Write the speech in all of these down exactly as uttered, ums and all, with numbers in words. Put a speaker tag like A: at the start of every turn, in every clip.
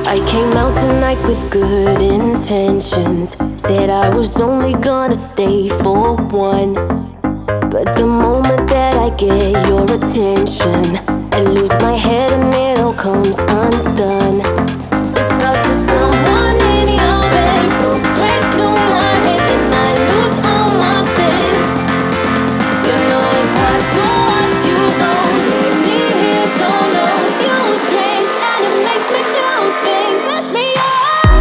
A: I came out tonight with good intentions. Said I was only gonna stay for one, but the moment that I get your attention, I lose my head and it all comes undone. It's lost to someone in your bed, goes straight to my head and I lose all my sense. You know it's hard to watch you go, leave me here so long. You change and it makes me do things. Lift me up.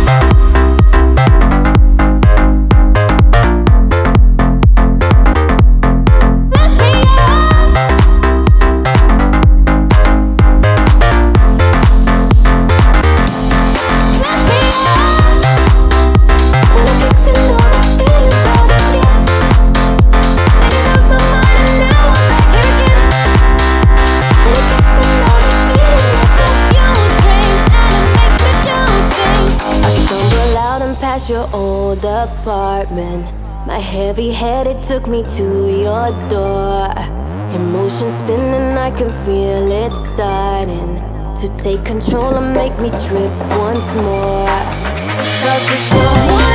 A: Your old apartment, my heavy head, it took me to your door. Emotions spinning, I can feel it starting to take control and make me trip once more. 'Cause there's someone